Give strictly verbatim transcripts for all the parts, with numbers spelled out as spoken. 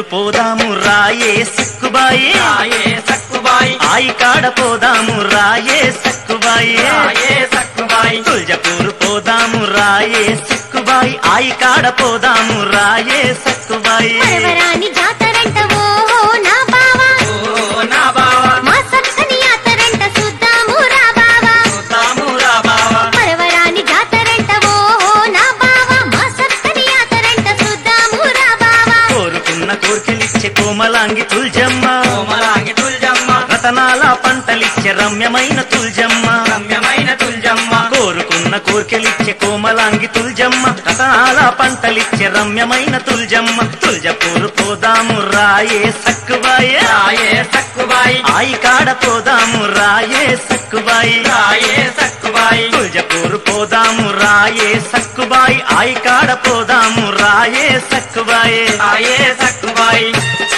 పోదాము రాయే సక్కుబాయి రాయే సక్కుబాయి ఆయి కాడ పోదాము రాయే సక్కుబాయి రాయే సక్కుబాయి తుల్జపూరు పోదాము రాయే సక్కుబాయి ఆయి కాడ పోదాము రాయే సక్కుబాయి పరవరాని జాతరంట ఓ నా బావా ఓ నా బావా మా సక్కని యాతరంట చూద్దాము రా బావా చూద్దాము రా బావా పరవరాని జాతరంట ఓ నా బావా మా సక్కని యాతరంట చూద్దాము రా బావా కోరుకున్న కోర్కెలిచ్చే కోమలాంగి తుల్జమ్మ కోమలాంగి తుల్జమ్మ రతనాల పంటలిచ్చే రమ్యమైన తుల్జమ్మ రమ్యమైన తుల్జమ్మ కోరుకున్న కోర్కెలిచ్చే కోమలాంగి తుల్జమ్మ రతనాల పంటలిచ్చే రమ్యమైన తుల్జమ్మ తుల్జపూరు పోదాము రాయే సక్కుబాయి రాయే సక్కుబాయి ఆయి కాడ పోదాము రాయే సక్కుబాయి రాయే సక్కుబాయి తుల్జపూరు పోదాము రాయే సక్కుబాయి ఆయి కాడ పోదాము రాయే సక్కుబాయి రాయే సక్కుబాయి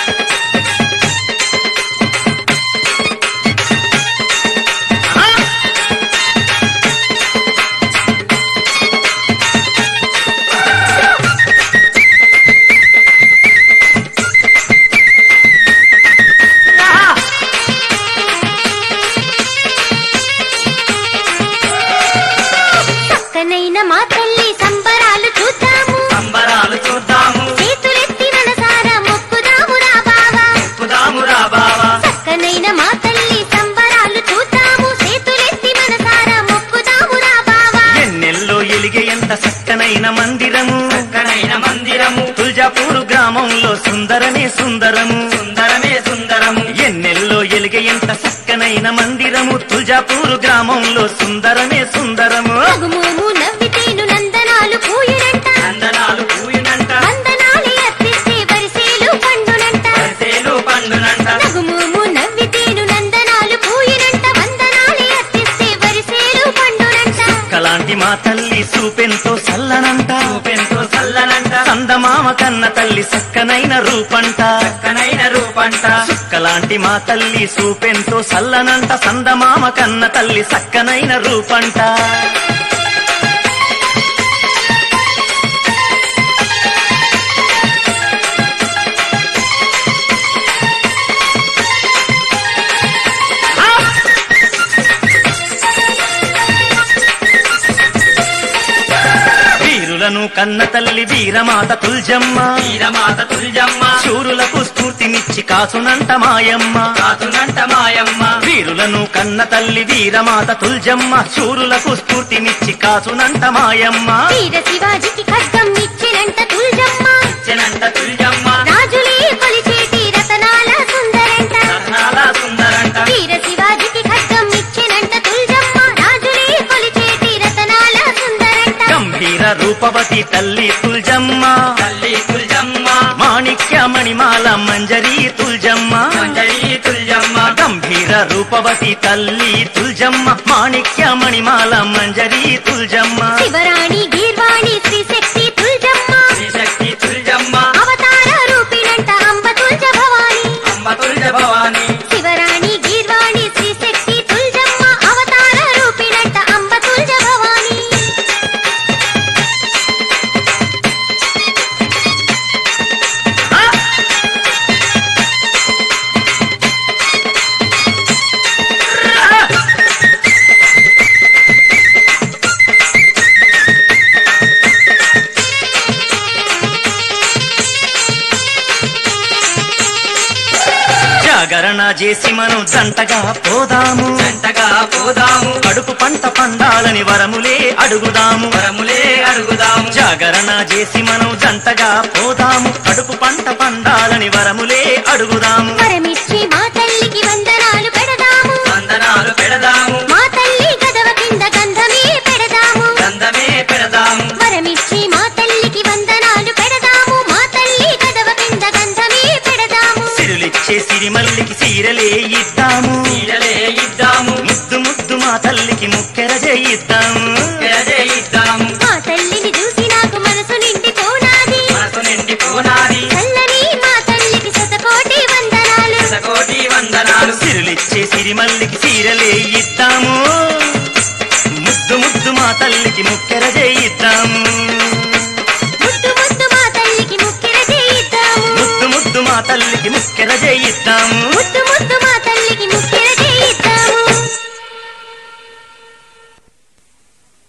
చక్కనైన మా తల్లి సంబరాలు చూద్దాము సంబరాలు చూద్దాము చేతులెత్తి మనసారా మొక్కుదాము రా బావా ఎక్కుదాము రా బావా చక్కనైన మా తల్లి సంబరాలు చూద్దాము చేతులెత్తి మనసారా మొక్కుదాము రా బావా ఎన్నెల్లో ఎలిగే ఎంత చక్కనైన మందిరము చక్కనైన మందిరము తుల్జాపూరు గ్రామంలో సుందరమే సుందరము సుందరమే సుందరము ఎన్నెల్లో ఎలిగే ఎంత చక్కనైన మందిరము తుల్జాపూరు గ్రామంలో సుందరమే సుందరము నగుమోము నవ్వితేను నందనాలు పూయునంట నందనాలు పూయినంట వందనాలే అర్పిస్తే వరిసేలు పండునంట వరిసేలు పండునంట నగుమోము నవ్వితేను నందనాలు పూయునంట వందనాలే అర్పిస్తే వరిసేలు పండునంట కలాంటి మా తల్లి సూపెంతో సల్లనంట చూపెంతో చల్లనంట సందమామ కన్న తల్లి చక్కనైన రూపంట చక్కనైన రూపంట కలాంటి మా తల్లి సూపెంతో సల్లనంట సందమామ కన్న తల్లి చక్కనైన రూపంట వీరులను కన్న తల్లి వీరమాత తుల్జమ్మ వీరమాత తుల్జమ్మ శూరులకు స్ఫూర్తినిచ్చి కాసునంట మాయమ్మ కాతునంట మాయమ్మ వీరులను కన్న తల్లి వీరమాత తుల్జమ్మ శూరులకు స్ఫూర్తినిచ్చి కాసునంట మాయమ్మ వీర శివాజికి ఖడ్గం ఇచ్చినంట తుల్జమ్మ ఇచ్చినంట తుల్జమ్మ రాజులే కొలిచేటి రతనాల సుందరంట రత్నాల సుందరంట వీర శివాజికి ఖడ్గం ఇచ్చినంట తుల్జమ్మ రాజులే కొలిచేటి రతనాల సుందరంట గంభీర రూపవతి తల్లి తుల్జమ్మ తల్లి తుల్జమ్మ మాణిక్య మణిమాల మంజరి తుల్జమ్మ మంజరి తుల్జమ్మ గంభీర రూపవతి తల్లి తుల్జమ్మ మాణిక్య మణిమాల మంజరి తుల్జమ్మ శివరాణి గీర్వాణి శ్రీశక్తి తుల్జమ్మ శ్రీశక్తి తుల్జమ్మ అవతార రూపిణంట అంబ తుల్జ భవాని అమ్మ తుల్జ భవాని శివరాణి గీర్వాణి శ్రీశక్తి తుల్జమ్మ అవతార రూపిణంట అంబ తుల్జ భవాని జాగరణ చేసి మనం జంటగా పోదాము జంటగా పోదాము కడుపు పంట పండాలని వరములే అడుగుదాము వరములే అడుగుదాము జాగరణ చేసి మనం జంటగా పోదాము కడుపు పంట పండాలని వరములే అడుగుదాము వరమిచ్చి మా తల్లికి వందనాలు పెడదాము వందనాలు పెడదాము మా తల్లి గదవ కింద గంధమే పెడదాము గంధమే పెడదాము వరమిచ్చి మా తల్లికి వందనాలు పెడదాము మా తల్లి గదవ కింద గంధమే పెడదాము సిరులిచ్చే సిరిమల్లికి సీరలే ఇద్దాము నీడలే ఇద్దాము ముద్దు ముద్దు మా తల్లికి ముక్కెర చేయిద్దాము ఎరజే ఇద్దాము మా తల్లిని చూసి నాకు మనసు నిండిపోనాది మనసు నిండి పోనాది చల్లని మా తల్లికి శతకోటి వందనాలు శతకోటి వందనాలు సిరులిచ్చే సిరిమల్లికి సీరలే ఇద్దాము ముద్దు ముద్దు మా తల్లికి ముక్కెర చేయిద్దాము ముద్దు ముద్దు మా తల్లికి ముక్కిర చేయిద్దాము ముద్దు ముద్దు మా తల్లికి ముక్కెర చేయిద్దాము ముద్దు